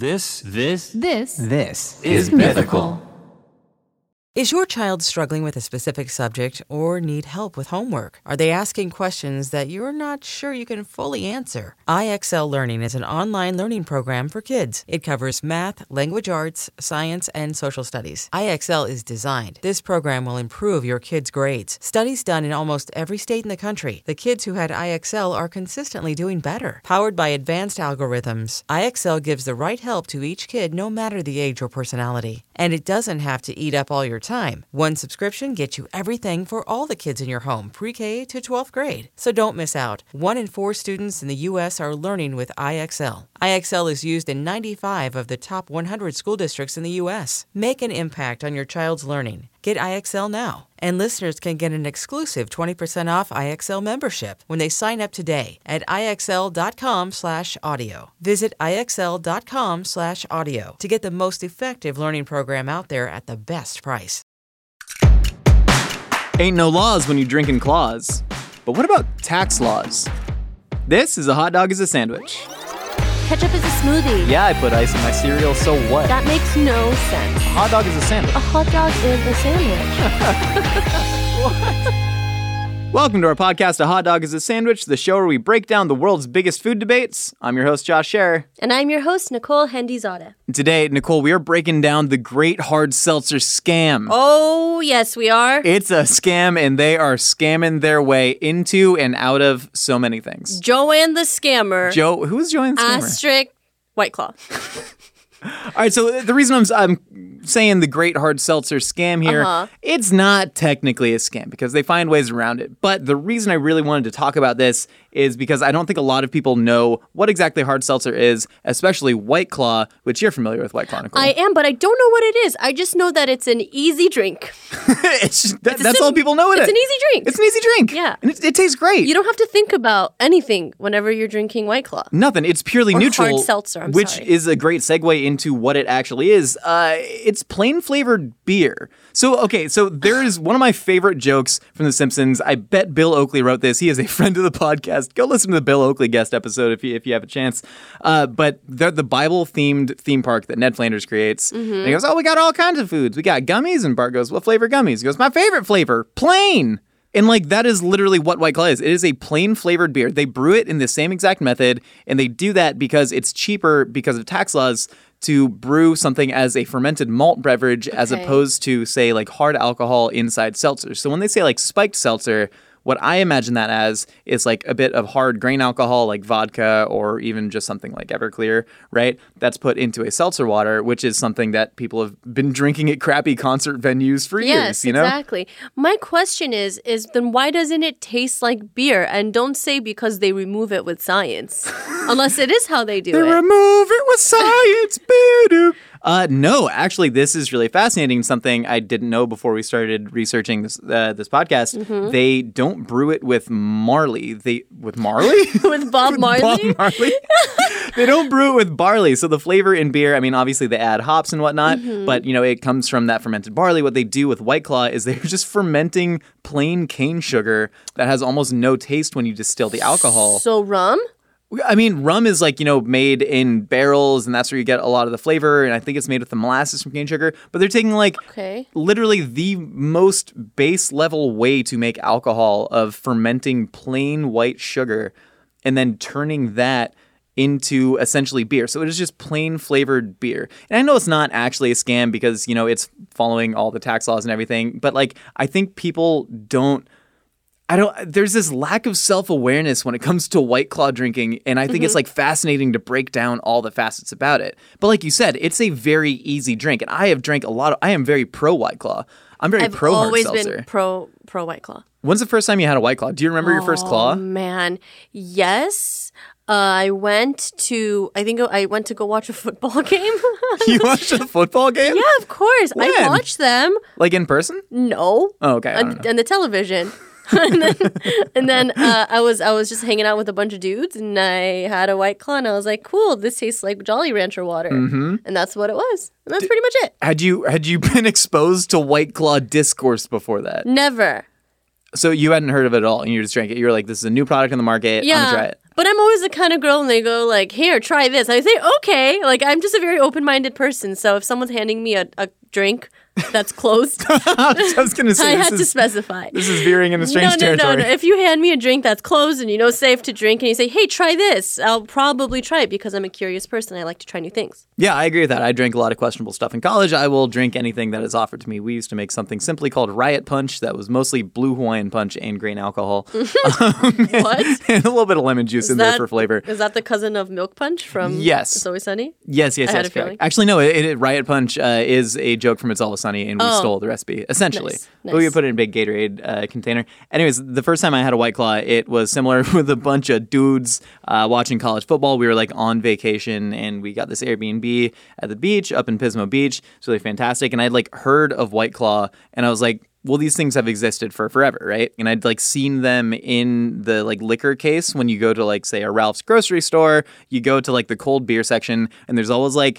This is Mythical. Is your child struggling with a specific subject or need help with homework? Are they asking questions that you're not sure you can fully answer? IXL Learning is an online learning program for kids. It covers math, language arts, science, and social studies. IXL is designed. This program will improve your kids' grades. Studies done in almost every state in the country. The kids who had IXL are consistently doing better. Powered by advanced algorithms, IXL gives the right help to each kid no matter the age or personality. And it doesn't have to eat up all your time. One subscription gets you everything for all the kids in your home, pre-K to 12th grade. So don't miss out. 1 in 4 students in the U.S. are learning with IXL. IXL is used in 95 of the top 100 school districts in the U.S. Make an impact on your child's learning. Get IXL now. And listeners can get an exclusive 20% off IXL membership when they sign up today at IXL.com/audio. Visit IXL.com/audio to get the most effective learning program out there at the best price. Ain't no laws when you drinking claws. But what about tax laws? This is A Hot Dog is a Sandwich. Ketchup is a smoothie. Yeah, I put ice in my cereal, so what? That makes no sense. A hot dog is a sandwich. A hot dog is a sandwich. What? Welcome to our podcast, A Hot Dog is a Sandwich, the show where we break down the world's biggest food debates. I'm your host, Josh Scherer. And I'm your host, Nicole Hendizadeh. Today, Nicole, we are breaking down the Great Hard Seltzer scam. Oh, yes, we are. It's a scam, and they are scamming their way into and out of so many things. Joanne the Scammer. Who's Joanne the Scammer? Asterisk White Claw. All right, so the reason I'm saying the Great Hard Seltzer scam here, it's not technically a scam because they find ways around it. But the reason I really wanted to talk about this is because I don't think a lot of people know what exactly hard seltzer is, especially White Claw, which you're familiar with White Claw, Nicole. I am, but I don't know what it is. I just know that it's an easy drink. That's all people know it is. It's an easy drink. It's an easy drink. Yeah. And it tastes great. You don't have to think about anything whenever you're drinking White Claw. Nothing. It's purely neutral. Hard seltzer, which is a great segue into what it actually is. It's plain flavored beer. So there is one of my favorite jokes from The Simpsons. I bet Bill Oakley wrote this. He is a friend of the podcast. Go listen to the Bill Oakley guest episode if you have a chance. But they're the Bible-themed theme park that Ned Flanders creates. Mm-hmm. And he goes, we got all kinds of foods. We got gummies. And Bart goes, what flavor gummies? He goes, my favorite flavor, plain. And that is literally what White Claw is. It is a plain flavored beer. They brew it in the same exact method, and they do that because it's cheaper because of tax laws to brew something as a fermented malt beverage as opposed to, say, hard alcohol inside seltzer. So when they say spiked seltzer, what I imagine that as is a bit of hard grain alcohol like vodka or even just something like Everclear, right? That's put into a seltzer water, which is something that people have been drinking at crappy concert venues for years, you know? Exactly. My question is then why doesn't it taste like beer? And don't say because they remove it with science. Unless it is how they do it. They remove it with science. No, actually, this is really fascinating. Something I didn't know before we started researching this podcast. Mm-hmm. They don't brew it with Marley. With Marley? With Bob Marley? Bob Marley? They don't brew it with barley. So the flavor in beer, obviously they add hops and whatnot, but, it comes from that fermented barley. What they do with White Claw is they're just fermenting plain cane sugar that has almost no taste when you distill the alcohol. So rum? Rum is made in barrels, and that's where you get a lot of the flavor. And I think it's made with the molasses from cane sugar. But they're taking literally the most base level way to make alcohol of fermenting plain white sugar and then turning that into essentially beer. So it is just plain flavored beer. And I know it's not actually a scam because, it's following all the tax laws and everything. But I think people there's this lack of self-awareness when it comes to White Claw drinking, and I think it's fascinating to break down all the facets about it. But like you said, it's a very easy drink, and I have drank I am very pro White Claw. I'm very pro hard seltzer. I've always been pro White Claw. When's the first time you had a White Claw? Do you remember your first claw? Oh man, yes. I went to go watch a football game. You watched a football game? Yeah, of course. When? I watched them. In person? No. Oh, okay. On the television. and then I was just hanging out with a bunch of dudes, and I had a White Claw, and I was like, cool, this tastes like Jolly Rancher water. Mm-hmm. And that's what it was. And that's pretty much it. Had you been exposed to White Claw discourse before that? Never. So you hadn't heard of it at all, and you just drank it. You were like, "This is a new product on the market. I'm gonna try it." But I'm always the kind of girl, and they go like, "Here, try this." I say, "Okay." Like I'm just a very open-minded person. So if someone's handing me a drink that's closed, I was gonna say I had to specify. This is veering into strange territory. No. If you hand me a drink that's closed and you know safe to drink, and you say, "Hey, try this," I'll probably try it because I'm a curious person. I like to try new things. Yeah, I agree with that. I drank a lot of questionable stuff in college. I will drink anything that is offered to me. We used to make something simply called Riot Punch that was mostly blue Hawaiian punch and grain alcohol. What? And a little bit of lemon juice in there for flavor. Is that the cousin of Milk Punch from Yes. It's Always Sunny? Yes, I had a correct. feeling. Actually, no, Riot Punch is a joke from It's Always Sunny, and we stole the recipe, essentially. Nice. But we put it in a big Gatorade container. Anyways, the first time I had a White Claw, it was similar with a bunch of dudes watching college football. We were like on vacation, and we got this Airbnb at the beach up in Pismo Beach. It's really fantastic. And I'd like heard of White Claw, and I was like, well, these things have existed for forever, right? And I'd like seen them in the like liquor case when you go to like, say, a Ralph's grocery store, you go to like the cold beer section, and there's always like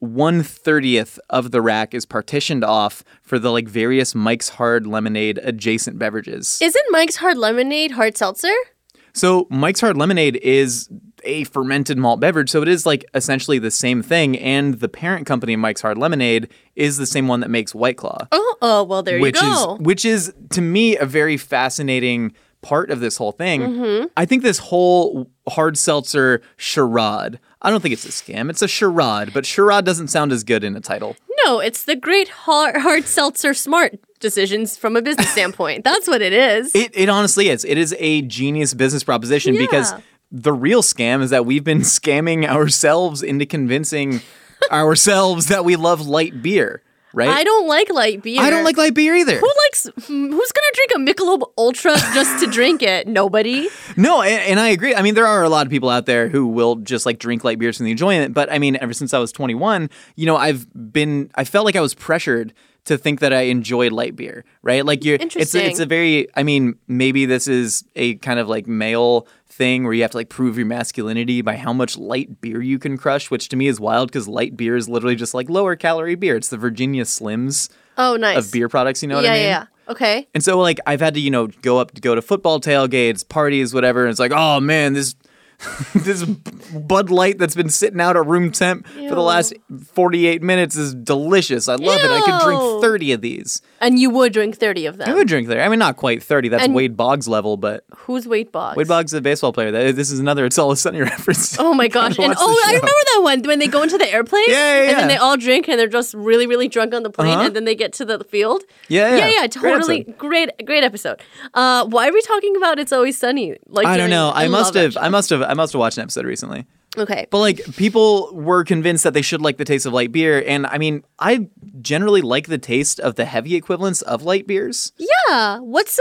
1/30 of the rack is partitioned off for the like various Mike's Hard Lemonade adjacent beverages. Isn't Mike's Hard Lemonade hard seltzer? So Mike's Hard Lemonade is a fermented malt beverage, so it is like essentially the same thing, and the parent company of Mike's Hard Lemonade is the same one that makes White Claw. Oh, well, there you go. Which is, to me, a very fascinating part of this whole thing. Mm-hmm. I think this whole hard seltzer charade, I don't think it's a scam, it's a charade, but charade doesn't sound as good in a title. No, it's the great hard seltzer smart decisions from a business standpoint. That's what it is. It honestly is. It is a genius business proposition because the real scam is that we've been scamming ourselves into convincing ourselves that we love light beer, right? I don't like light beer. I don't like light beer either. Who's going to drink a Michelob Ultra just to drink it? Nobody. No, and I agree. I mean, there are a lot of people out there who will just like drink light beers for the enjoyment. But I mean, ever since I was 21, you know, I felt like I was pressured to think that I enjoyed light beer, right? Like it's a very, I mean, maybe this is a kind of like male thing where you have to like prove your masculinity by how much light beer you can crush, which to me is wild because light beer is literally just like lower calorie beer. It's the Virginia Slims nice. of beer products, you know what I mean? Yeah. Okay. And so like I've had to, you know, go to football tailgates, parties, whatever, and it's like, oh man, this Bud Light that's been sitting out at room temp for the last 48 minutes is delicious. I love it. I could drink 30 of these. And you would drink 30 of them. I would drink 30. I mean, not quite 30. That's Wade Boggs level, but... Who's Wade Boggs? Wade Boggs is a baseball player. This is another It's Always Sunny reference. Oh my gosh. And I remember that one when they go into the airplane. Yeah. And then they all drink and they're just really, really drunk on the plane and then they get to the field. Yeah. Totally. Great episode. Why are we talking about It's Always Sunny? Like I don't know. I must have watched an episode recently. Okay. But like people were convinced that they should like the taste of light beer, and I mean, I generally like the taste of the heavy equivalents of light beers. Yeah.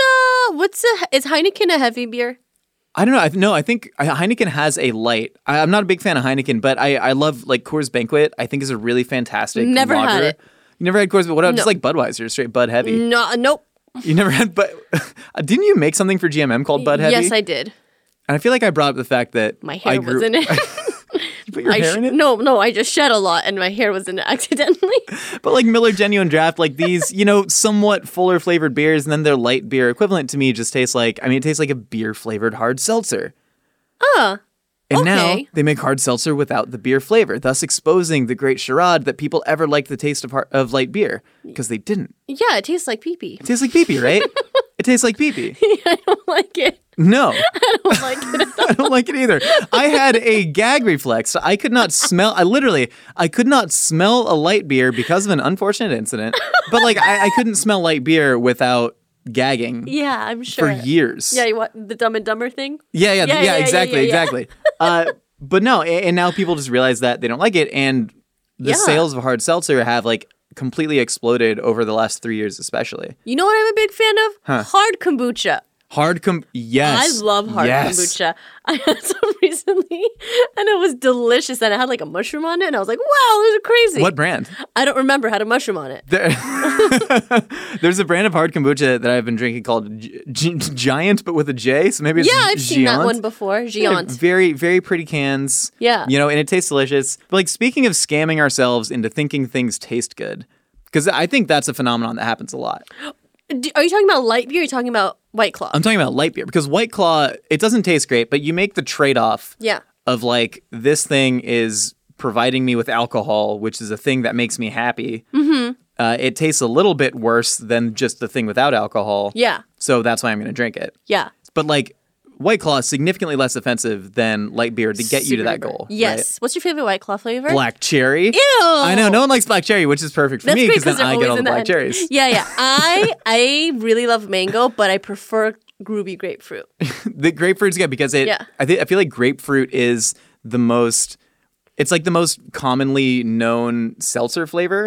Is Heineken a heavy beer? I don't know. I think Heineken has a light. I'm not a big fan of Heineken, but I love like Coors Banquet. I think is a really fantastic Never lager. had it. You never had Coors? What about just like Budweiser, straight Bud Heavy? No, nope. You never had Bud? Didn't you make something for GMM called Bud Heavy? Yes, I did. And I feel like I brought up the fact that My hair was in it. You put your hair in it? No, I just shed a lot and my hair was in it accidentally. But like Miller Genuine Draft, like these, you know, somewhat fuller flavored beers, and then their light beer equivalent to me just tastes like, it tastes like a beer flavored hard seltzer. And now they make hard seltzer without the beer flavor, thus exposing the great charade that people ever liked the taste of light beer, because they didn't. Yeah, it tastes like pee-pee. It tastes like pee-pee, right? It tastes like pee-pee. I don't like it. No. I don't like it at all. I don't like it either. I had a gag reflex. I could not smell a light beer because of an unfortunate incident. But like I couldn't smell light beer without gagging. Yeah, I'm sure. For years. Yeah, what, the Dumb and Dumber thing? Yeah, exactly. But no, and now people just realize that they don't like it, and the sales of hard seltzer have like completely exploded over the last 3 years especially. You know what I'm a big fan of? Hard kombucha. Yes. I love hard kombucha. I had some recently, and it was delicious. And it had like a mushroom on it, and I was like, "Wow, this is crazy." What brand? I don't remember. It had a mushroom on it. There's a brand of hard kombucha that I've been drinking called Giant, but with a J. So maybe it's I've seen that one before. Giant. Very, very pretty cans. Yeah. You know, and it tastes delicious. But like speaking of scamming ourselves into thinking things taste good, because I think that's a phenomenon that happens a lot. Are you talking about light beer? Or are you talking about White Claw. I'm talking about light beer because White Claw, it doesn't taste great, but you make the trade-off Yeah. of like, this thing is providing me with alcohol, which is a thing that makes me happy. Mm-hmm. It tastes a little bit worse than just the thing without alcohol. Yeah. So that's why I'm going to drink it. Yeah. But like, White Claw is significantly less offensive than light beer to get you to that goal. Yes. Right? What's your favorite White Claw flavor? Black cherry. Ew. I know, no one likes black cherry, which is perfect for That's me great because then they're I get always all the in the black end. cherries. Yeah, yeah. I really love mango, but I prefer Groovy grapefruit. The grapefruit's good because I feel like grapefruit is the most. It's like the most commonly known seltzer flavor.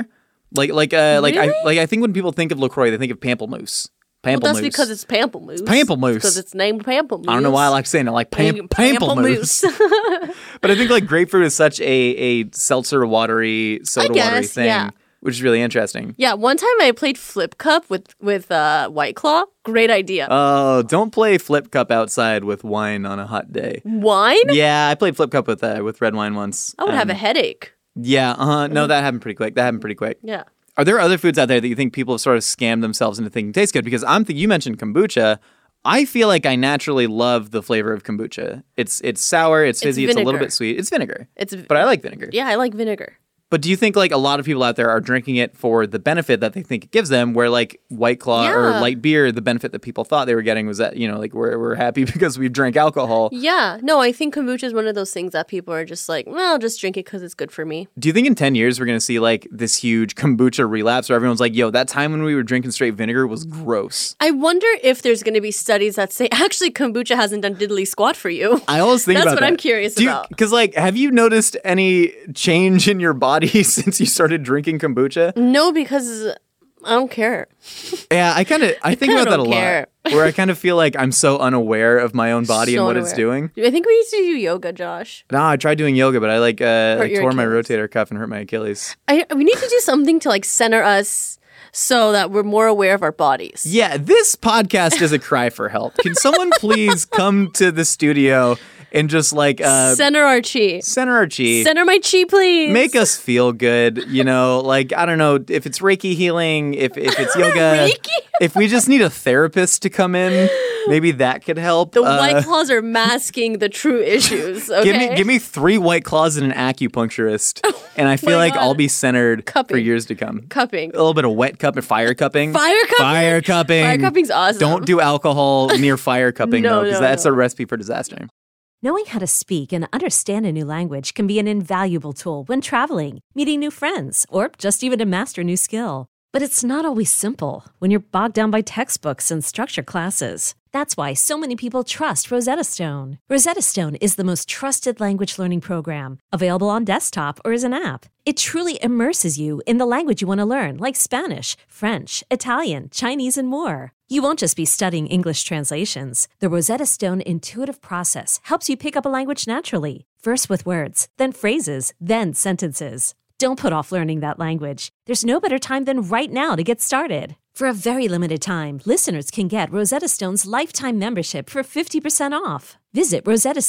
I think when people think of LaCroix, they think of pamplemousse. Well, that's because it's pamplemousse. Pamplemousse. Because it's named pamplemousse. I don't know why I like saying it, like pamplemousse. But I think like grapefruit is such a seltzer watery, soda watery thing, yeah. which is really interesting. Yeah, one time I played Flip Cup with White Claw. Great idea. Oh, don't play Flip Cup outside with wine on a hot day. Wine? Yeah, I played Flip Cup with red wine once. I would have a headache. Yeah, no, that happened pretty quick. Yeah. Are there other foods out there that you think people have sort of scammed themselves into thinking taste good? Because you mentioned kombucha. I feel like I naturally love the flavor of kombucha. It's sour, it's fizzy, it's a little bit sweet. It's vinegar. But I like vinegar. Yeah, I like vinegar. But do you think like a lot of people out there are drinking it for the benefit that they think it gives them, where like White Claw or light beer, the benefit that people thought they were getting was that, like we're happy because we drank alcohol. Yeah. No, I think kombucha is one of those things that people are just like, well, I'll just drink it because it's good for me. Do you think in 10 years we're going to see like this huge kombucha relapse where everyone's like, yo, that time when we were drinking straight vinegar was gross? I wonder if there's going to be studies that say, actually, kombucha hasn't done diddly squat for you. I always think about that. That's what I'm curious about. Because like, have you noticed any change in your body since you started drinking kombucha? No, because I don't care. Yeah, I think about that a lot. Where I kind of feel like I'm so unaware of my own body and what it's doing. I think we need to do yoga, Josh. No, I tried doing yoga, but I tore my Achilles. rotator cuff and hurt my Achilles. We need to do something to like center us so that we're more aware of our bodies. Yeah, this podcast is a cry for help. Can someone please come to the studio and just like center our chi. Center our chi. Center my chi, please. Make us feel good, like I don't know if it's Reiki healing, if it's yoga. Reiki? If we just need a therapist to come in, maybe that could help. The White Claws are masking the true issues. Okay? Give me 3 White Claws and an acupuncturist, and I feel like I'll be centered for years to come. Cupping. A little bit of wet cup and fire cupping. Fire cupping. Fire cupping. Fire cupping's awesome. Don't do alcohol near fire cupping though, because that's a recipe for disaster. Knowing how to speak and understand a new language can be an invaluable tool when traveling, meeting new friends, or just even to master a new skill. But it's not always simple when you're bogged down by textbooks and structured classes. That's why so many people trust Rosetta Stone. Rosetta Stone is the most trusted language learning program, available on desktop or as an app. It truly immerses you in the language you want to learn, like Spanish, French, Italian, Chinese, and more. You won't just be studying English translations. The Rosetta Stone intuitive process helps you pick up a language naturally, first with words, then phrases, then sentences. Don't put off learning that language. There's no better time than right now to get started. For a very limited time, listeners can get Rosetta Stone's lifetime membership for 50% off. Visit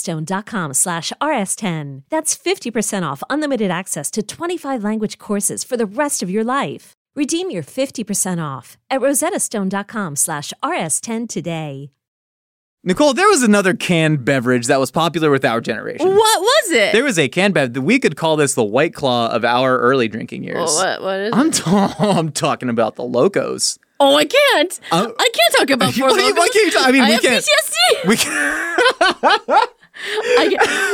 rosettastone.com/rs10. That's 50% off unlimited access to 25 language courses for the rest of your life. Redeem your 50% off at rosettastone.com/rs10 today. Nicole, there was another canned beverage that was popular with our generation. What was it? There was a canned beverage. We could call this the White Claw of our early drinking years. What is it? I'm talking about the Locos. Oh, I can't. I can't talk about Four Locos. Why can't you talk? I mean, we can't. PTSD. We can. I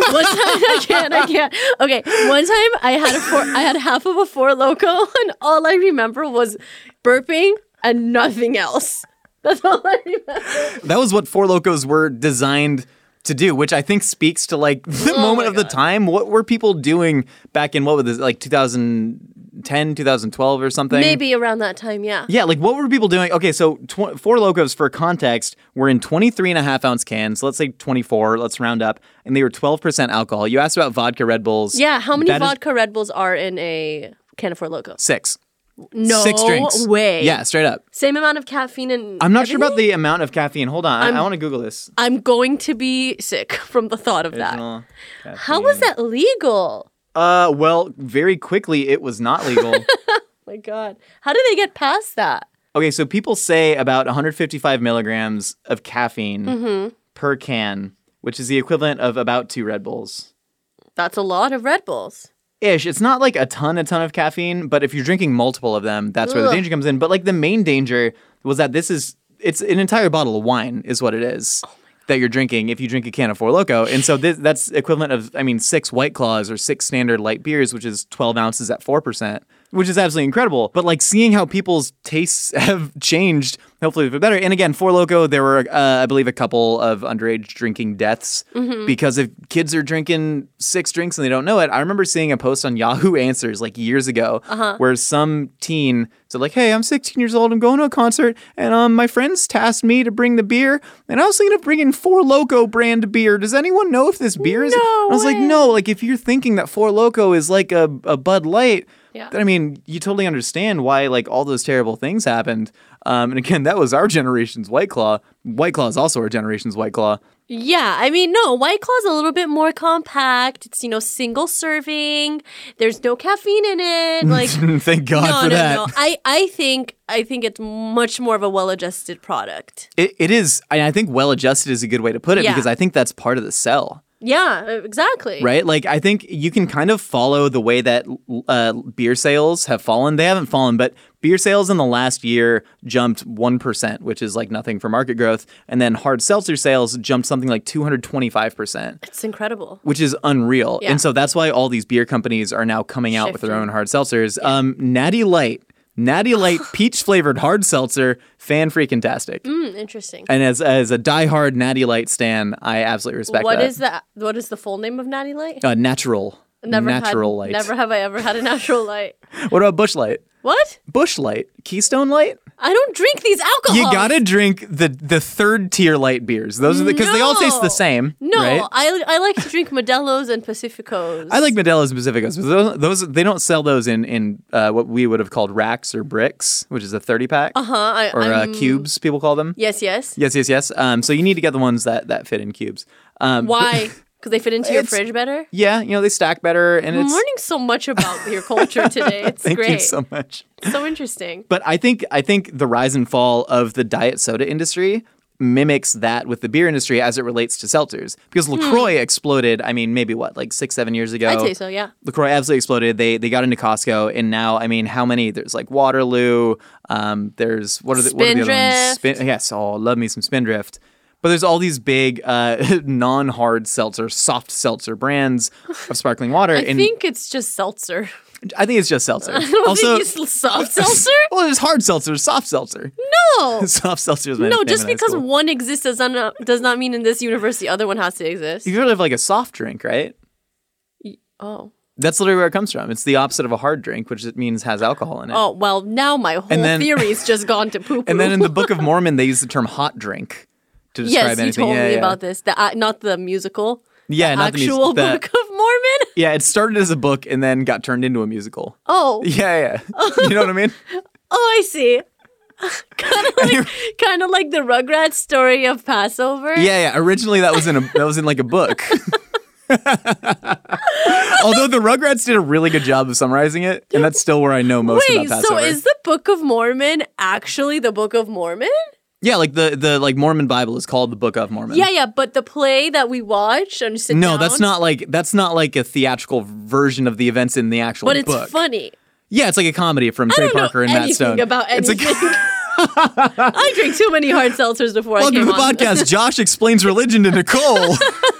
can't. Okay, one time I had half of a Four Loko, and all I remember was burping and nothing else. That's all I remember. That was what Four Locos were designed to do, which I think speaks to like the moment of the time. What were people doing back in, what was this, like 2010, 2012 or something? Maybe around that time, yeah. Yeah, like what were people doing? Okay, so Four Locos, for context, were in 23.5-ounce cans. So let's say 24, let's round up. And they were 12% alcohol. You asked about vodka Red Bulls. Yeah, how many vodka Red Bulls are in a can of Four Locos? 6. No 6 drinks. way. Yeah, straight up. Same amount of caffeine and I'm not sure about the amount of caffeine. Hold on. I want to Google this. I'm going to be sick from the thought of that. How was that legal? Well, very quickly it was not legal. Oh my God. How did they get past that? Okay, so people say about 155 milligrams of caffeine per can, which is the equivalent of about 2 Red Bulls. That's a lot of Red Bulls. Ish. It's not like a ton of caffeine, but if you're drinking multiple of them, that's where the Ugh. danger comes in. But like the main danger was that it's an entire bottle of wine is what it is. That you're drinking if you drink a can of Four Loko. And so that's equivalent of, 6 White Claws or 6 standard light beers, which is 12 ounces at 4%, which is absolutely incredible. But like seeing how people's tastes have changed, hopefully for better. And again, Four Loko, there were, I believe, a couple of underage drinking deaths because if kids are drinking 6 drinks and they don't know it. I remember seeing a post on Yahoo Answers like years ago where some teen said like, hey, I'm 16 years old, I'm going to a concert, and my friends tasked me to bring the beer, and I was thinking of bringing Four Loko brand beer. Does anyone know if this beer is? I was like, no, like if you're thinking that Four Loko is like a Bud Light, then I mean, you totally understand why like all those terrible things happened. And again, that was our generation's White Claw. White Claw is also our generation's White Claw. Yeah, I mean, no, White Claw's a little bit more compact. It's, single serving. There's no caffeine in it. Like, Thank God for that. No. I think it's much more of a well-adjusted product. It is. I think well-adjusted is a good way to put it because I think that's part of the sell. Yeah, exactly. Right? Like, I think you can kind of follow the way that beer sales have fallen. They haven't fallen, but beer sales in the last year jumped 1%, which is like nothing for market growth. And then hard seltzer sales jumped something like 225%. It's incredible. Which is unreal. Yeah. And so that's why all these beer companies are now coming out with their own hard seltzers. Natty Light peach flavored hard seltzer, fan-freaking-tastic. Interesting. And as a diehard Natty Light stan, I absolutely respect that. What is that? What is the full name of Natty Light? Natural Light. Never have I ever had a natural light. What about Busch Light? What? Busch Light? Keystone Light? I don't drink these alcohols. You gotta drink the third tier light beers. Those are because they all taste the same. No, right? I like to drink Modelo's and Pacificos. I like Modelo's and Pacificos, but those they don't sell those in what we would have called racks or bricks, which is a 30-pack. Or cubes, people call them. Yes. Yes. So you need to get the ones that fit in cubes. Why? Because they fit into your fridge better? Yeah, they stack better. And I'm learning so much about your culture today. It's Thank great. you so much. So interesting. But I think the rise and fall of the diet soda industry mimics that with the beer industry as it relates to seltzers. Because LaCroix exploded, maybe what, like 6-7 years ago? I'd say so, yeah. LaCroix absolutely exploded. They got into Costco, and now, how many? There's like Waterloo. There's, what are the other ones? Yes, love me some Spindrift. But there's all these big non-hard seltzer, soft seltzer brands of sparkling water. I think it's just seltzer. I think it's just seltzer. I don't think it's soft seltzer. Well, there's hard seltzer, soft seltzer. No. Soft seltzer is No, just because one exists does not mean in this universe the other one has to exist. You've heard of like a soft drink, right? Oh. That's literally where it comes from. It's the opposite of a hard drink, which means has alcohol in it. Oh, well, now my whole theory's just gone to poo-poo. And then in the Book of Mormon, they use the term hot drink to describe anything. Yes, you told me about this. Not the musical. Yeah, not the actual Book of Mormon. Yeah, it started as a book and then got turned into a musical. Oh. Yeah. You know what I mean? Oh, I see. kind of like the Rugrats story of Passover. Yeah. Originally, that was in like a book. Although the Rugrats did a really good job of summarizing it, and that's still where I know most about Passover. So is the Book of Mormon actually the Book of Mormon? Yeah, like the like Mormon Bible is called the Book of Mormon. Yeah, but the play that we watch and sit down. that's not like a theatrical version of the events in the actual book. But it's funny. Yeah, it's like a comedy from Trey Parker and Matt Stone. About anything. I drink too many hard seltzers before I came on. Welcome to the podcast. Josh explains religion to Nicole.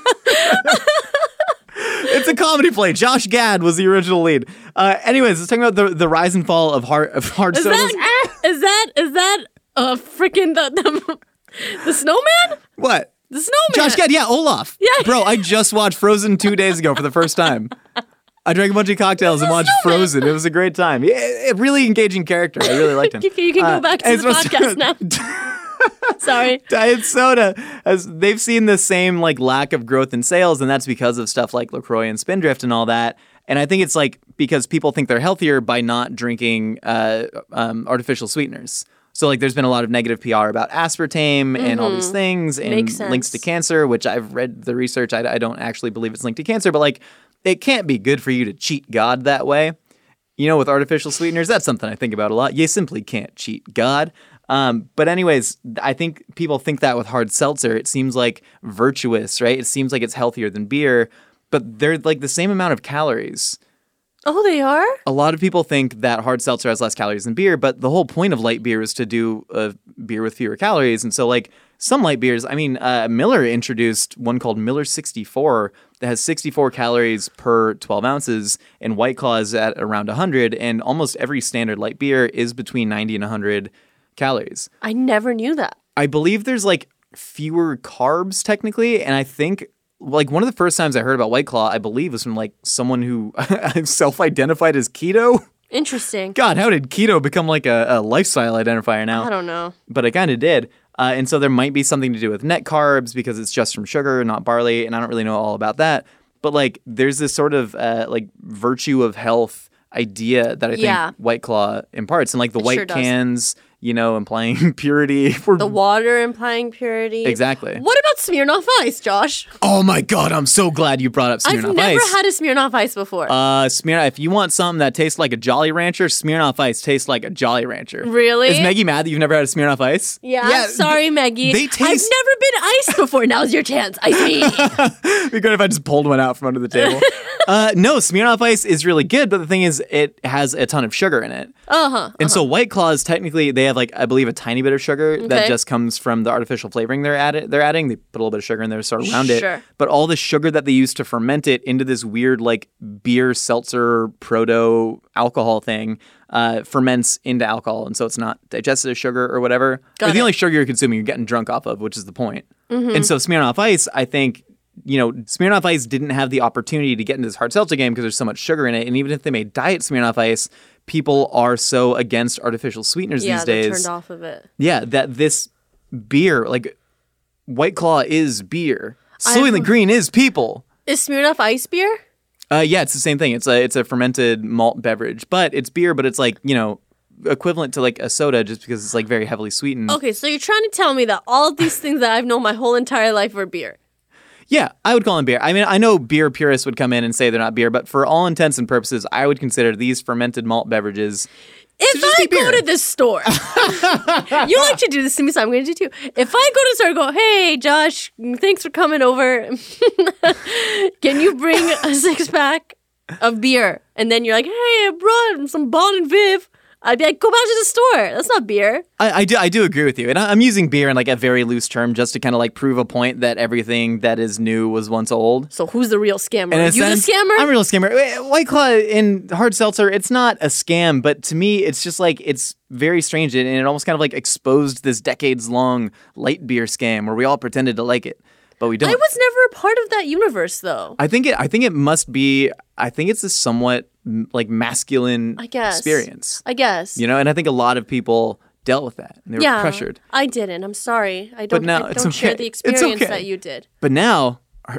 It's a comedy play. Josh Gad was the original lead. Anyways, let's talk about the rise and fall of hard sodas. Is that freaking the snowman? What? The snowman. Josh Gad, yeah, Olaf. Yeah. Bro, I just watched Frozen 2 days ago for the first time. I drank a bunch of cocktails and watched Frozen. It was a great time. A really engaging character. I really liked him. You can go back to the podcast now. Sorry. Diet soda, they've seen the same like lack of growth in sales, and that's because of stuff like LaCroix and Spindrift and all that. And I think it's like because people think they're healthier by not drinking artificial sweeteners. So like there's been a lot of negative PR about aspartame and all these things and links to cancer, which I've read the research. I don't actually believe it's linked to cancer, but like it can't be good for you to cheat God that way. with artificial sweeteners, that's something I think about a lot. You simply can't cheat God. But anyways, I think people think that with hard seltzer, it seems like virtuous, right? It seems like it's healthier than beer, but they're like the same amount of calories. Oh, they are? A lot of people think that hard seltzer has less calories than beer, but the whole point of light beer is to do a beer with fewer calories. And so like some light beers, Miller introduced one called Miller 64 that has 64 calories per 12 ounces, and White Claw is at around 100, and almost every standard light beer is between 90 and 100 calories. I never knew that. I believe there's like fewer carbs technically, and I think like one of the first times I heard about White Claw, I believe, was from like someone who self-identified as keto. Interesting. God, how did keto become like a lifestyle identifier now? I don't know. But it kind of did. And so there might be something to do with net carbs because it's just from sugar, not barley, and I don't really know all about that. But like there's this sort of like virtue of health idea that I think White Claw imparts, and like the It white sure does. cans, implying purity. The water implying purity. Exactly. What about Smirnoff Ice, Josh? Oh my God, I'm so glad you brought up Smirnoff I've never Ice. had a Smirnoff Ice before. Smirnoff. If you want something that tastes like a Jolly Rancher, Smirnoff Ice tastes like a Jolly Rancher. Really? Is Maggie mad that you've never had a Smirnoff Ice? Yeah, sorry, Maggie. They taste. I've never been iced before. Now's your chance. Ice me. It'd be good if I just pulled one out from under the table. No, Smirnoff Ice is really good, but the thing is, it has a ton of sugar in it. And so White Claws, technically, they have like, I believe, a tiny bit of sugar that just comes from the artificial flavoring they're adding. They put a little bit of sugar in there to sort of round it. But all the sugar that they use to ferment it into this weird like beer seltzer proto alcohol thing ferments into alcohol, and so it's not digested as sugar or whatever. Or the only sugar you're consuming, you're getting drunk off of, which is the point. And so Smirnoff Ice, I think, Smirnoff Ice didn't have the opportunity to get into this hard seltzer game because there's so much sugar in it. And even if they made diet Smirnoff Ice, people are so against artificial sweeteners these days. Yeah, they're turned off of it. Yeah, that this beer, like White Claw is beer. Soylent Green is people. Is Smirnoff Ice beer? Yeah, it's the same thing. It's a fermented malt beverage, but it's beer, but it's like, equivalent to like a soda just because it's like very heavily sweetened. Okay, so you're trying to tell me that all of these things that I've known my whole entire life are beer. Yeah, I would call them beer. I mean, I know beer purists would come in and say they're not beer, but for all intents and purposes, I would consider these fermented malt beverages If I go to the store, you like to do this to me, so I'm going to do too. If I go to the store and go, hey, Josh, thanks for coming over. Can you bring a 6-pack of beer? And then you're like, hey, I brought some Bon and Viv. I'd be like, go back to the store. That's not beer. I do agree with you. And I'm using beer in like a very loose term just to kind of like prove a point that everything that is new was once old. So who's the real scammer? In a You sense, the scammer? I'm a real scammer. White Claw in hard seltzer, it's not a scam, but to me, it's just like, it's very strange. And it almost kind of like exposed this decades-long light beer scam where we all pretended to like it, but we don't. I was never a part of that universe, though. I think it must be, I think it's a somewhat like masculine experience. I guess. And I think a lot lot dealt with that. And they were pressured. I didn't. I'm sorry. I don't, now I it's don't okay. share the It's experience okay. that you did. But now, our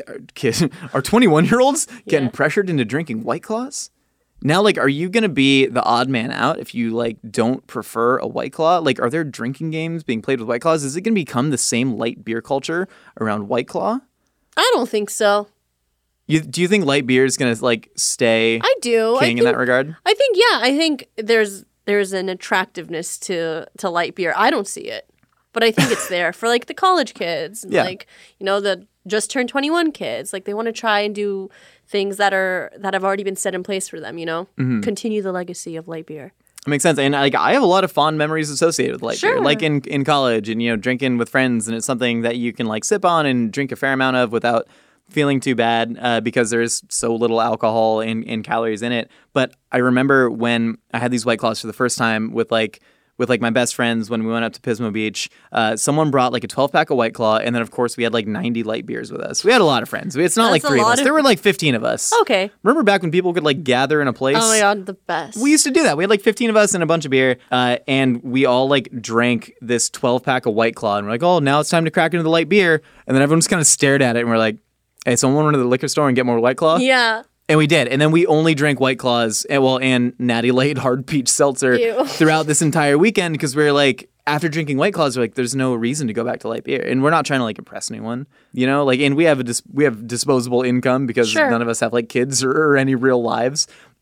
21-year-olds getting pressured into drinking White Claws? Now, like, are you going to be the odd man out if you, like, don't prefer a White Claw? Like, are there drinking games being played with White Claws? Is it going to become the same light beer culture around White Claw? I don't think so. Do you think light beer is going to, like, stay I do. king in that regard? I think there's an attractiveness to light beer. I don't see it, but I think it's there for like the college kids, and like the just turned 21 kids. Like they want to try and do things that have already been set in place for them. Continue the legacy of light beer. It makes sense, and like I have a lot of fond memories associated with light beer, like in college, and drinking with friends, and it's something that you can like sip on and drink a fair amount of without feeling too bad because there's so little alcohol and calories in it. But I remember when I had these White Claws for the first time with my best friends when we went up to Pismo Beach, someone brought like a 12-pack of White Claw, and then of course we had like 90 light beers with us. We had a lot of friends. It's not like 3 of us. There were like 15 of us. Okay. Remember back when people could like gather in a place? Oh my God, the best. We used to do that. We had like 15 of us and a bunch of beer, and we all like drank this 12-pack of White Claw, and we're like, oh, now it's time to crack into the light beer. And then everyone just kind of stared at it, and we're like, hey, someone went to the liquor store and get more White Claw? Yeah. And we did. And then we only drank White Claws and Natty Light Hard Peach Seltzer throughout this entire weekend because we were like, after drinking White Claws, we're like, there's no reason to go back to light beer. And we're not trying to like impress anyone, and we have disposable income because none of us have like kids or any real lives.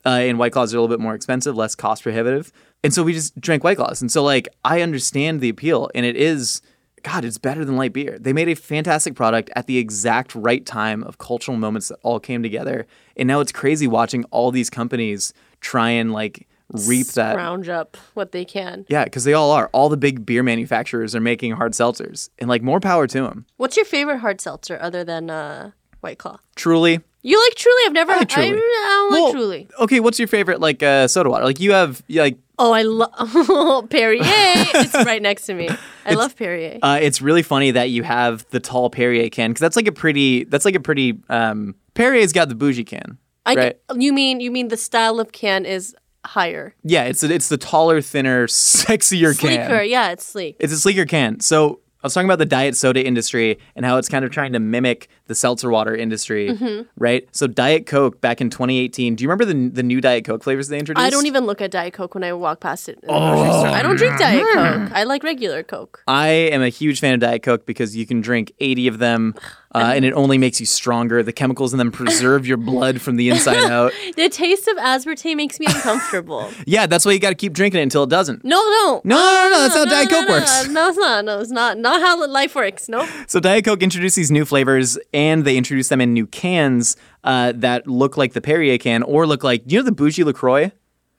and White Claws are a little bit more expensive, less cost prohibitive. And so we just drank White Claws. And so like I understand the appeal, and it is, God, it's better than light beer. They made a fantastic product at the exact right time of cultural moments that all came together. And now it's crazy watching all these companies try and like reap that. Scrounge up what they can. Yeah, because they all are. All the big beer manufacturers are making hard seltzers, and like more power to them. What's your favorite hard seltzer other than White Claw? Truly. You like Truly? I've never. I like Truly. I don't like Truly. Okay, what's your favorite like soda water? Like you have like. Oh, I love Perrier. It's right next to me. I love Perrier. It's really funny that you have the tall Perrier can, because that's like a pretty. Perrier's got the bougie can. Right? You mean the style of can is higher? Yeah, it's the taller, thinner, sexier can. Sleeker, yeah, it's sleek. It's a sleeker can. So I was talking about the diet soda industry and how it's kind of trying to mimic the seltzer water industry, right? So Diet Coke back in 2018. Do you remember the new Diet Coke flavors they introduced? I don't even look at Diet Coke when I walk past it in the grocery store. I don't drink Diet Coke. I like regular Coke. I am a huge fan of Diet Coke because you can drink 80 of them. And it only makes you stronger. The chemicals in them preserve your blood from the inside out. The taste of aspartame makes me uncomfortable. Yeah, that's why you got to keep drinking it until it doesn't. No. That's how Diet Coke works. No, it's not. No, it's not. Not how life works. Nope. So Diet Coke introduced these new flavors, and they introduced them in new cans that look like the Perrier can, or look like, you know the Bougie LaCroix?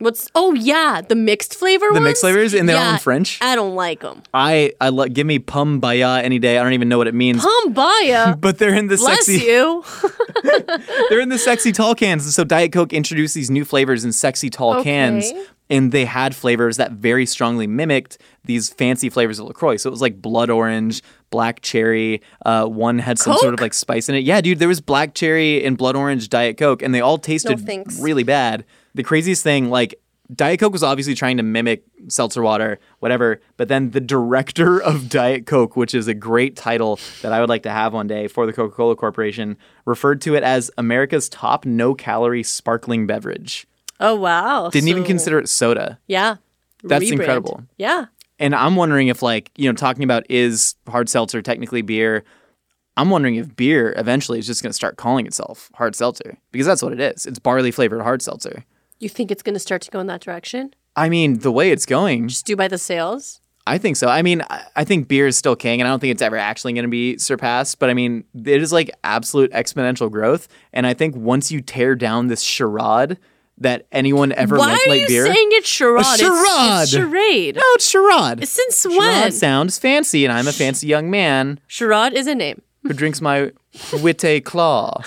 The mixed flavor ones? The mixed flavors, and they're all in French. I don't like them. Give me Pum Baya any day. I don't even know what it means. Pum Baya? But they're in the Bless sexy... you. They're in the sexy tall cans. And so Diet Coke introduced these new flavors in sexy tall cans. And they had flavors that very strongly mimicked these fancy flavors of LaCroix. So it was like blood orange, black cherry. One had some sort of like spice in it. Yeah, dude, there was black cherry and blood orange Diet Coke, and they all tasted really bad. The craziest thing, like, Diet Coke was obviously trying to mimic seltzer water, whatever, but then the director of Diet Coke, which is a great title that I would like to have one day for the Coca-Cola Corporation, referred to it as America's top no-calorie sparkling beverage. Oh, wow. Didn't even consider it soda. Yeah. That's incredible. Yeah. And I'm wondering if, like, talking about is hard seltzer technically beer, I'm wondering if beer eventually is just going to start calling itself hard seltzer, because that's what it is. It's barley-flavored hard seltzer. You think it's going to start to go in that direction? I mean, the way it's going... Just do by the sales? I think so. I mean, I think beer is still king, and I don't think it's ever actually going to be surpassed. But I mean, it is like absolute exponential growth. And I think once you tear down this charade that anyone ever liked light beer... Why are you saying it's charade? A charade! It's charade. No, it's charade. Since when? Charade sounds fancy, and I'm a fancy young man. Charade is a name. Who drinks my White Claw.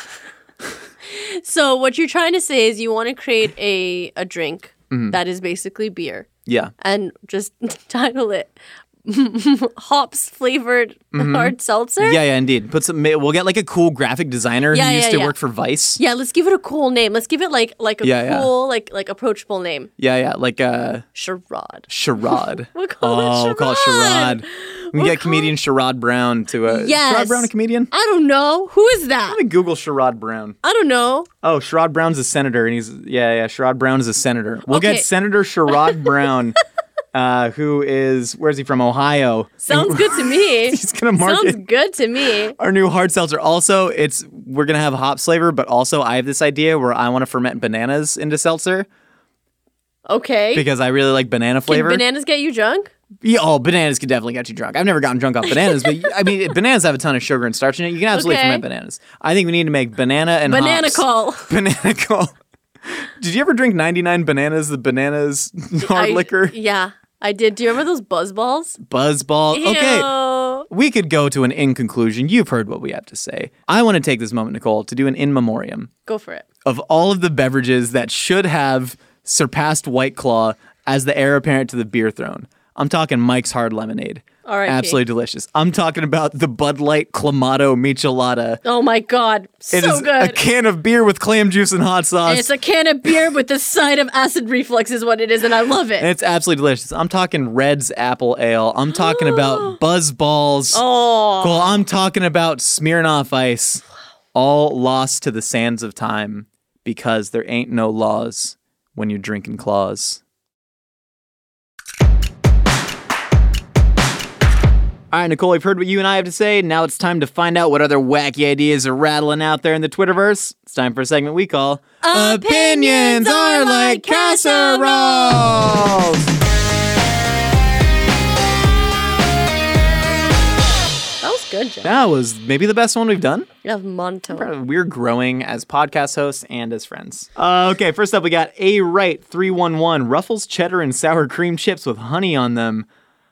So what you're trying to say is you want to create a drink that is basically beer. Yeah. And just title it hops flavored hard seltzer? Yeah, indeed. We'll get like a cool graphic designer who used to work for Vice. Yeah, let's give it a cool name. Let's give it like a cool, like approachable name. Yeah, like Charade. Charade. We'll call it charade. We'll call it charade. We can get comedian Sherrod Brown to Yes. Sherrod Brown a comedian? I don't know. Who is that? Let me Google Sherrod Brown. I don't know. Oh, Sherrod Brown's a senator, and he's Sherrod Brown is a senator. We'll get Senator Sherrod Brown, who is, where's he from? Ohio. Sounds good to me. He's gonna market. Sounds good to me. Our new hard seltzer. Also, we're gonna have hops flavor, but also I have this idea where I want to ferment bananas into seltzer. Okay. Because I really like banana flavor. Can bananas get you drunk? Yeah, bananas could definitely get you drunk. I've never gotten drunk off bananas, but I mean, bananas have a ton of sugar and starch in it. You can absolutely ferment bananas. I think we need to make banana and Banana call. Banana call. Did you ever drink 99 Bananas, the bananas hard liquor? Yeah, I did. Do you remember those Buzz Balls? Buzz Ball. Ew. Okay. We could go to an in conclusion. You've heard what we have to say. I want to take this moment, Nicole, to do an in memoriam. Go for it. Of all of the beverages that should have surpassed White Claw as the heir apparent to the beer throne. I'm talking Mike's Hard Lemonade. All right. Absolutely delicious. I'm talking about the Bud Light Clamato Michelada. Oh my God. It is good. A can of beer with clam juice and hot sauce. It's a can of beer with the side of acid reflux is what it is, and I love it. And it's absolutely delicious. I'm talking Red's Apple Ale. I'm talking about Buzz Balls. Oh. Cool. I'm talking about Smirnoff Ice. All lost to the sands of time because there ain't no laws when you're drinking claws. All right, Nicole, we've heard what you and I have to say. Now it's time to find out what other wacky ideas are rattling out there in the Twitterverse. It's time for a segment we call Opinions Are Like Casseroles. That was good, Joe. That was maybe the best one we've done. You have monotone. We're growing as podcast hosts and as friends. Okay, first up we got A Right 311 Ruffles cheddar and sour cream chips with honey on them.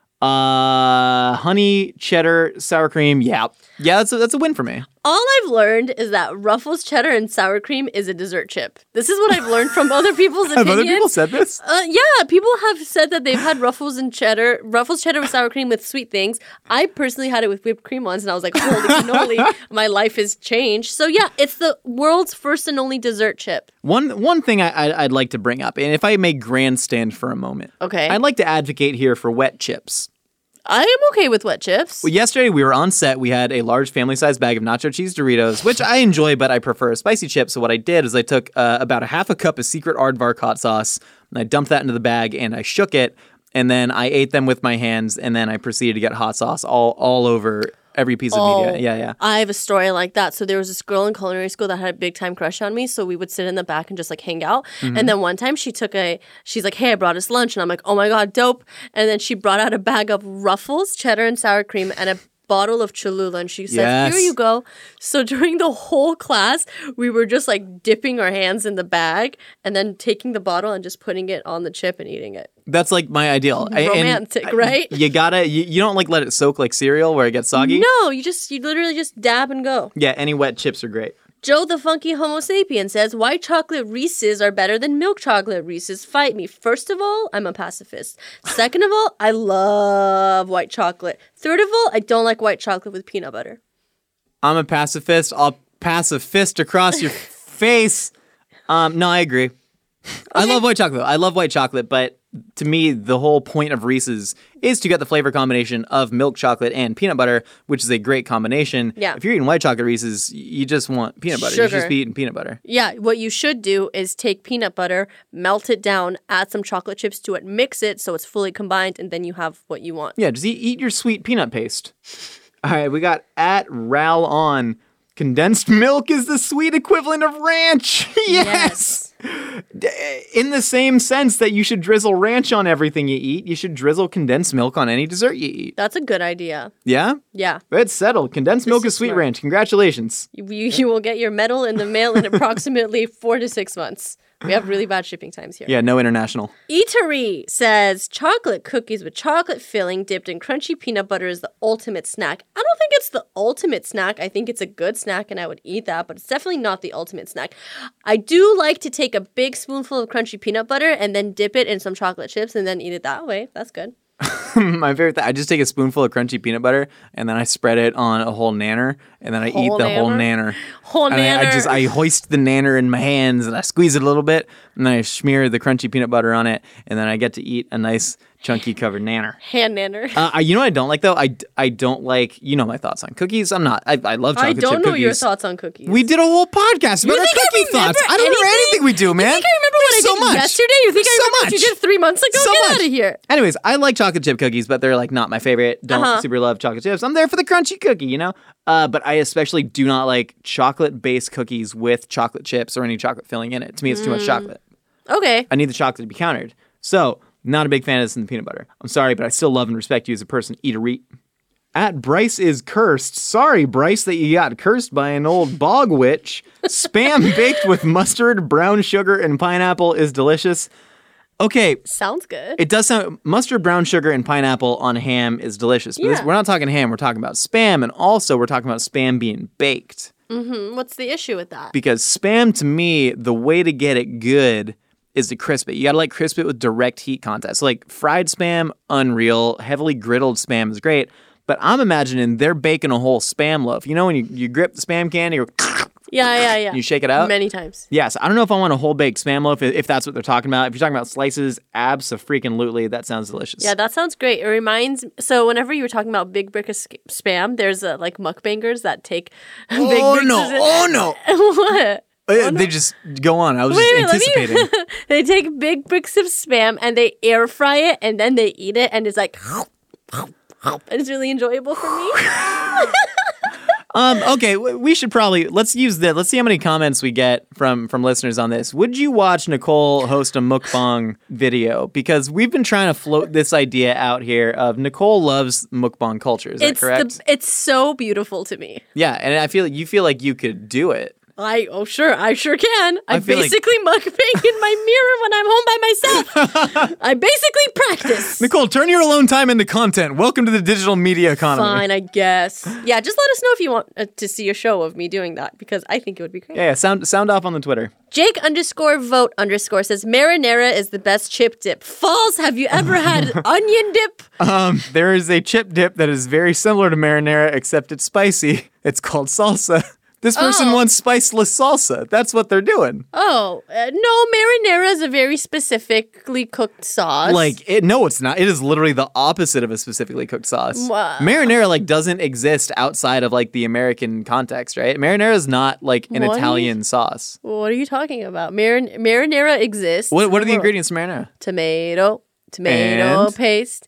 Honey, cheddar, sour cream. Yeah, that's a win for me. All I've learned is that Ruffles cheddar and sour cream is a dessert chip. This is what I've learned from other people's opinions. Have other people said this? Yeah, people have said that they've had Ruffles cheddar with sour cream with sweet things. I personally had it with whipped cream once, and I was like, holy cannoli, my life has changed. So yeah, it's the world's first and only dessert chip. One thing I'd like to bring up, and if I may grandstand for a moment, Okay. I'd like to advocate here for wet chips. I am okay with wet chips. Well, yesterday we were on set. We had a large family-sized bag of nacho cheese Doritos, which I enjoy, but I prefer a spicy chip. So what I did is I took about a half a cup of Secret Aardvark hot sauce, and I dumped that into the bag, and I shook it, and then I ate them with my hands, and then I proceeded to get hot sauce all over every piece of media. Yeah. I have a story like that. So there was this girl in culinary school that had a big time crush on me. So we would sit in the back and just like hang out. And then one time she's like, hey, I brought us lunch. And I'm like, oh my God, dope. And then she brought out a bag of Ruffles, cheddar and sour cream, and a bottle of Cholula, and she said, Yes. here you go. So during the whole class, we were just like dipping our hands in the bag and then taking the bottle and just putting it on the chip and eating it. That's like my ideal. Romantic, right? You don't like let it soak like cereal where it gets soggy? No, you literally just dab and go. Yeah, any wet chips are great. Joe the Funky Homo Sapien says, white chocolate Reese's are better than milk chocolate Reese's. Fight me. First of all, I'm a pacifist. Second of all, I love white chocolate. Third of all, I don't like white chocolate with peanut butter. I'm a pacifist. I'll pass a fist across your face. No, I agree. I love white chocolate. I love white chocolate, but to me, the whole point of Reese's is to get the flavor combination of milk chocolate and peanut butter, which is a great combination. Yeah. If you're eating white chocolate Reese's, you just want peanut butter. Sugar. You should just be eating peanut butter. Yeah, what you should do is take peanut butter, melt it down, add some chocolate chips to it, mix it so it's fully combined, and then you have what you want. Yeah, just eat your sweet peanut paste. All right, we got at Ral on. Condensed milk is the sweet equivalent of ranch. Yes. In the same sense that you should drizzle ranch on everything you eat, you should drizzle condensed milk on any dessert you eat. That's a good idea. Yeah? Yeah. It's settled. Condensed milk is sweet smart. ranch. Congratulations. You will get your medal in the mail in approximately 4 to 6 months. We have really bad shipping times here. Yeah, no international. Eatery says chocolate cookies with chocolate filling dipped in crunchy peanut butter is the ultimate snack. I don't think it's the ultimate snack. I think it's a good snack and I would eat that, but it's definitely not the ultimate snack. I do like to take a big spoonful of crunchy peanut butter and then dip it in some chocolate chips and then eat it that way. That's good. My favorite thing, I just take a spoonful of crunchy peanut butter and then I spread it on a whole nanner and then I eat the whole nanner. Whole and nanner. I hoist the nanner in my hands and I squeeze it a little bit and then I smear the crunchy peanut butter on it and then I get to eat a nice chunky covered nanner. Hand nanner. You know what I don't like though? I don't like, you know my thoughts on cookies. I love chocolate chip cookies. I don't know your thoughts on cookies. We did a whole podcast about our cookie thoughts. I don't remember anything we do, man. You think I remember what I did yesterday? You think I remember what you did 3 months ago? Get out of here. Anyways, I like chocolate chip cookies, but they're like not my favorite. Don't super love chocolate chips. I'm there for the crunchy cookie, you know? But I especially do not like chocolate-based cookies with chocolate chips or any chocolate filling in it. To me, it's too much chocolate. Okay. I need the chocolate to be countered. So, not a big fan of this in the peanut butter. I'm sorry, but I still love and respect you as a person. Eatery. At Bryce is cursed. Sorry, Bryce, that you got cursed by an old bog witch. Spam baked with mustard, brown sugar, and pineapple is delicious. Okay. Sounds good. It does sound, mustard, brown sugar, and pineapple on ham is delicious. But we're not talking ham, we're talking about Spam, and also we're talking about Spam being baked. Mm-hmm. What's the issue with that? Because Spam, to me, the way to get it good is to crisp it. You gotta like crisp it with direct heat contact. So like fried Spam, unreal. Heavily griddled Spam is great. But I'm imagining they're baking a whole Spam loaf. You know when you grip the Spam can, you go... Yeah. You shake it out? Many times. Yes. I don't know if I want a whole baked Spam loaf, if that's what they're talking about. If you're talking about slices, abso-freaking-lutely, that sounds delicious. Yeah, that sounds great. It reminds... So whenever you were talking about big brick of Spam, there's like mukbangers that take big bricks Oh, no. What? They just go on. I was just anticipating. They take big bricks of Spam and they air fry it and then they eat it and it's like... and it's really enjoyable for me. Okay, we should probably let's use that. Let's see how many comments we get from listeners on this. Would you watch Nicole host a mukbang video? Because we've been trying to float this idea out here of Nicole loves mukbang culture. Is that correct? It's so beautiful to me. Yeah, and I feel like you could do it. I sure can. I feel basically mukbang in my mirror when I'm home by myself. I basically practice. Nicole, turn your alone time into content. Welcome to the digital media economy. Fine, I guess. Yeah, just let us know if you want to see a show of me doing that, because I think it would be great. Yeah, sound off on the Twitter. Jake_vote_ says marinara is the best chip dip. False. Have you ever had onion dip? There is a chip dip that is very similar to marinara, except it's spicy. It's called salsa. This person wants spiceless salsa. That's what they're doing. Oh, no, marinara is a very specifically cooked sauce. No, it's not. It is literally the opposite of a specifically cooked sauce. Wow. Marinara, doesn't exist outside of, the American context, right? Marinara is not, an Italian sauce. What are you talking about? Marinara exists. What are the ingredients to marinara? Tomato And? paste,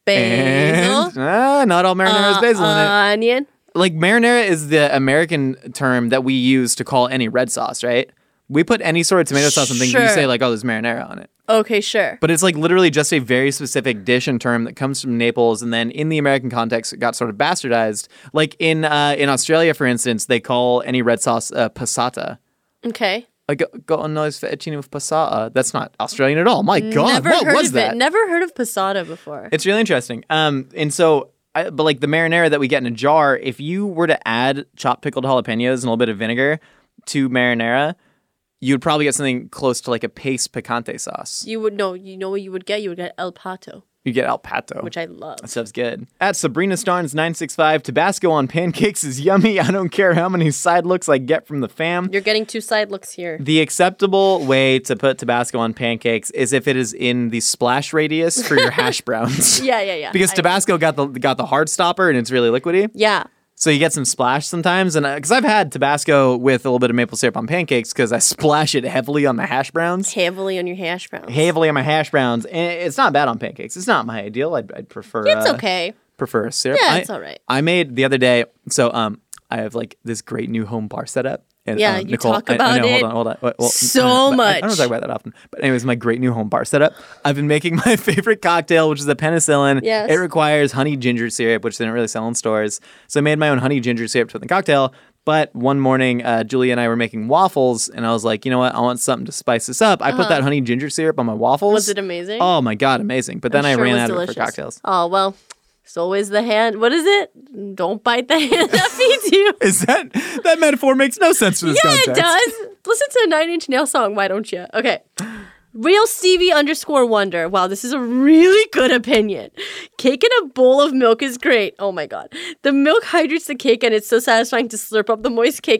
basil. Not all marinara has basil in it. Onion. Marinara is the American term that we use to call any red sauce, right? We put any sort of tomato sauce on things, you say, there's marinara on it. Okay, sure. But it's, literally just a very specific dish and term that comes from Naples, and then in the American context, it got sort of bastardized. In Australia, for instance, they call any red sauce passata. Okay. Got a nice fettuccine with passata. That's not Australian at all. My God, what was that? Never heard of passata before. It's really interesting. And so... But the marinara that we get in a jar, if you were to add chopped pickled jalapenos and a little bit of vinegar to marinara, you'd probably get something close to a paste picante sauce. You would know. You know what you would get? You would get El Pato. You get El Pato. Which I love. That stuff's good. At Sabrina Starnes 965, Tabasco on pancakes is yummy. I don't care how many side looks I get from the fam. You're getting 2 side looks here. The acceptable way to put Tabasco on pancakes is if it is in the splash radius for your hash browns. Yeah. Because Tabasco got the hard stopper and it's really liquidy. Yeah. So you get some splash sometimes, and because I've had Tabasco with a little bit of maple syrup on pancakes because I splash it heavily on the hash browns. Heavily on your hash browns. Heavily on my hash browns, and it's not bad on pancakes. It's not my ideal. I'd prefer. It's okay. Prefer syrup. Yeah, it's all right. I made the other day. So I have this great new home bar setup. And, you Nicole, talk about it. Hold on. Well, so much. I don't talk about that often. But anyways, my great new home bar setup. I've been making my favorite cocktail, which is a penicillin. Yes. It requires honey ginger syrup, which they don't really sell in stores. So I made my own honey ginger syrup to put in the cocktail. But one morning, Julia and I were making waffles, and I was like, you know what? I want something to spice this up. I put that honey ginger syrup on my waffles. Was it amazing? Oh, my God, amazing. But then I ran out of it for cocktails. Oh, well. It's always the hand. What is it? Don't bite the hand that feeds you. Is that metaphor makes no sense for this context. Yeah, it does. Listen to a 9 Inch Nails song, why don't you? Okay. Real Stevie _wonder. Wow, this is a really good opinion. Cake in a bowl of milk is great. Oh my God. The milk hydrates the cake and it's so satisfying to slurp up the moist cake.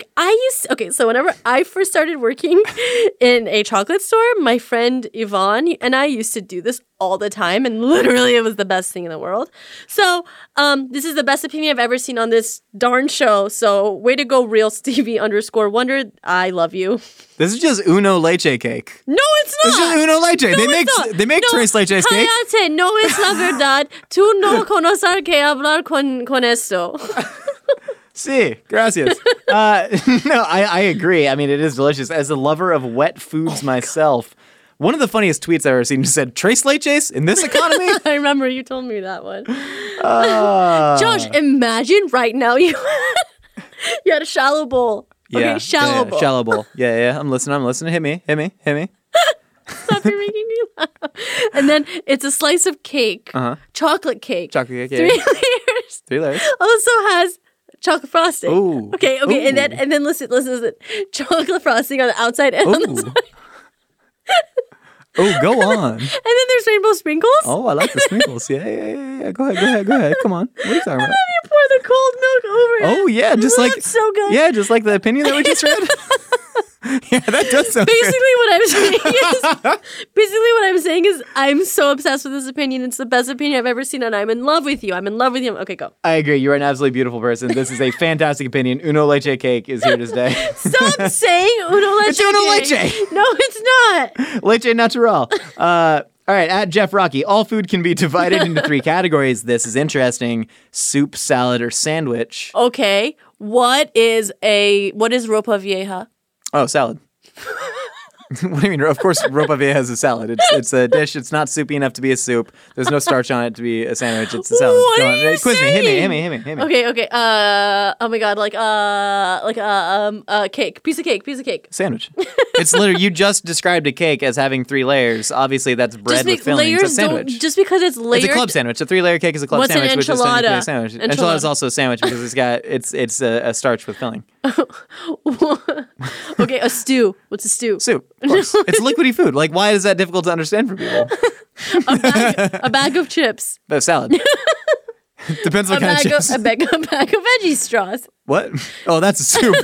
So whenever I first started working in a chocolate store, my friend Yvonne and I used to do this all the time, and literally it was the best thing in the world. So this is the best opinion I've ever seen on this darn show. So way to go, Real Stevie _wonder. I love you. This is just uno leche cake. No, it's not. It's just uno leche. No, they make tres leches cake. Cállate, no es la verdad. Tú no conoces que hablar con esto. Sí, gracias. No, I agree. I mean, it is delicious. As a lover of wet foods myself, one of the funniest tweets I've ever seen just said, tres leches in this economy? I remember you told me that one. Josh, imagine right now you had a shallow bowl. Okay, shallow bowl. Shallow bowl. Yeah. I'm listening. Hit me. Stop, you're making me laugh. And then it's a slice of cake. Chocolate cake. 3 layers. 3 layers. Also has chocolate frosting. Ooh. Okay. Ooh. And then listen. Chocolate frosting on the outside and on the side. Oh, go on. And then there's rainbow sprinkles. Oh, I like the sprinkles. Yeah. Go ahead. Come on. What are you talking about? And then you pour the cold milk over it. Oh, yeah. That's so good. Yeah, just like the opinion that we just read. Yeah, that does sound Basically what I'm saying is I'm so obsessed with this opinion. It's the best opinion I've ever seen, and I'm in love with you. Okay, go. I agree. You're an absolutely beautiful person. This is a fantastic opinion. Uno leche cake is here to stay. Stop saying uno leche. It's uno cake. leche. No, it's not. Leche natural. All right, at Jeff Rocky, all food can be divided into 3 categories. This is interesting. Soup, salad, or sandwich. Okay. What is ropa vieja? Oh, salad. What do you mean? Of course, ropa vieja is a salad. It's a dish. It's not soupy enough to be a soup. There's no starch on it to be a sandwich. It's a salad. What Go are on. you Quiz me. saying? Hit me. Okay. Oh my god, cake. Piece of cake. Sandwich. It's literally, you just described a cake as having 3 layers. Obviously, that's bread with filling. It's a sandwich. Just because it's layered. It's a club sandwich. A 3-layer cake is a club What's an sandwich, which is technically enchilada? a sandwich. Enchilada. Enchilada is also a sandwich because it's a starch with filling. Okay, a stew. What's a stew? Soup, of course. It's liquidy food. Like, why is that difficult to understand for people? A bag of chips. But salad. Depends what kind of chips. A bag of veggie straws. What? Oh, that's a soup.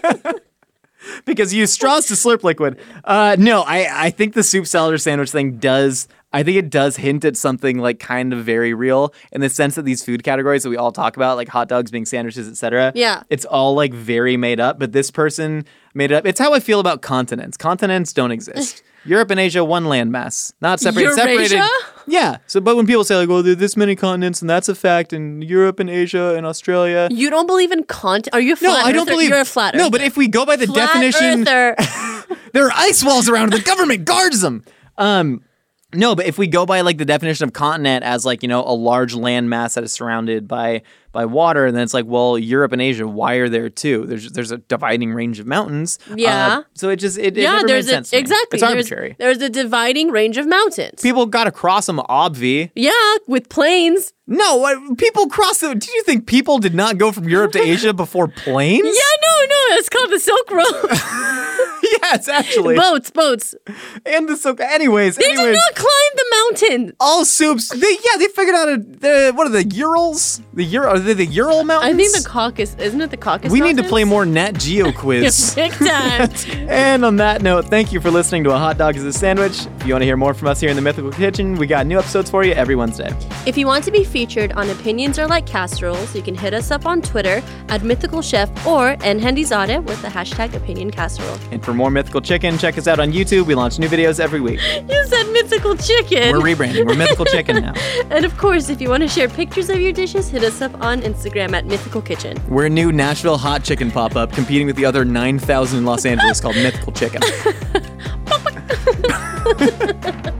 Because you use straws to slurp liquid. No, I think the soup, salad, or sandwich thing does hint at something like kind of very real in the sense that these food categories that we all talk about, like hot dogs being sandwiches, etc. Yeah. It's all like very made up, but this person made it up. It's how I feel about continents. Continents don't exist. Europe and Asia, one landmass. Not separated. Eurasia? Yeah. So, but when people say like, well, there are this many continents and that's a fact, and Europe and Asia and Australia. You don't believe in continent? Are you a flat No, I don't earther? believe. You're a flat earther. No, but if we go by the Flat definition, earther. there are ice walls around. The government guards them. No, but if we go by like the definition of continent as like, you know, a large land mass that is surrounded by water, then it's like, well, Europe and Asia, why are there 2? There's a dividing range of mountains. Yeah. So it never made sense to me. exactly. It's arbitrary. There's a dividing range of mountains. People got to cross them, obvi. Yeah, with planes. No, people crossed them. Do you think people did not go from Europe to Asia before planes? Yeah, no, it's called the Silk Road. Yes, actually. Boats. And the Silk. Anyways. They did not climb the mountain. All soups. They figured out what are the Urals? Are they the Ural Mountains? I think the Caucasus. Isn't it the Caucasus? We need to Mountains? play more Nat Geo quiz. Big time. And on that note, thank you for listening to A Hot Dog is a Sandwich. If you want to hear more from us here in the Mythical Kitchen, we got new episodes for you every Wednesday. If you want to be featured on Opinions Are Like Casseroles, you can hit us up on Twitter at Mythical Chef or NHendyZada with the hashtag Opinion Casserole. And for more Mythical Chicken, check us out on YouTube. We launch new videos every week. You said Mythical Chicken. We're rebranding. We're Mythical Chicken now. And of course, if you want to share pictures of your dishes, hit us up on Instagram at Mythical Kitchen. We're a new Nashville hot chicken pop-up competing with the other 9,000 in Los Angeles called Mythical Chicken.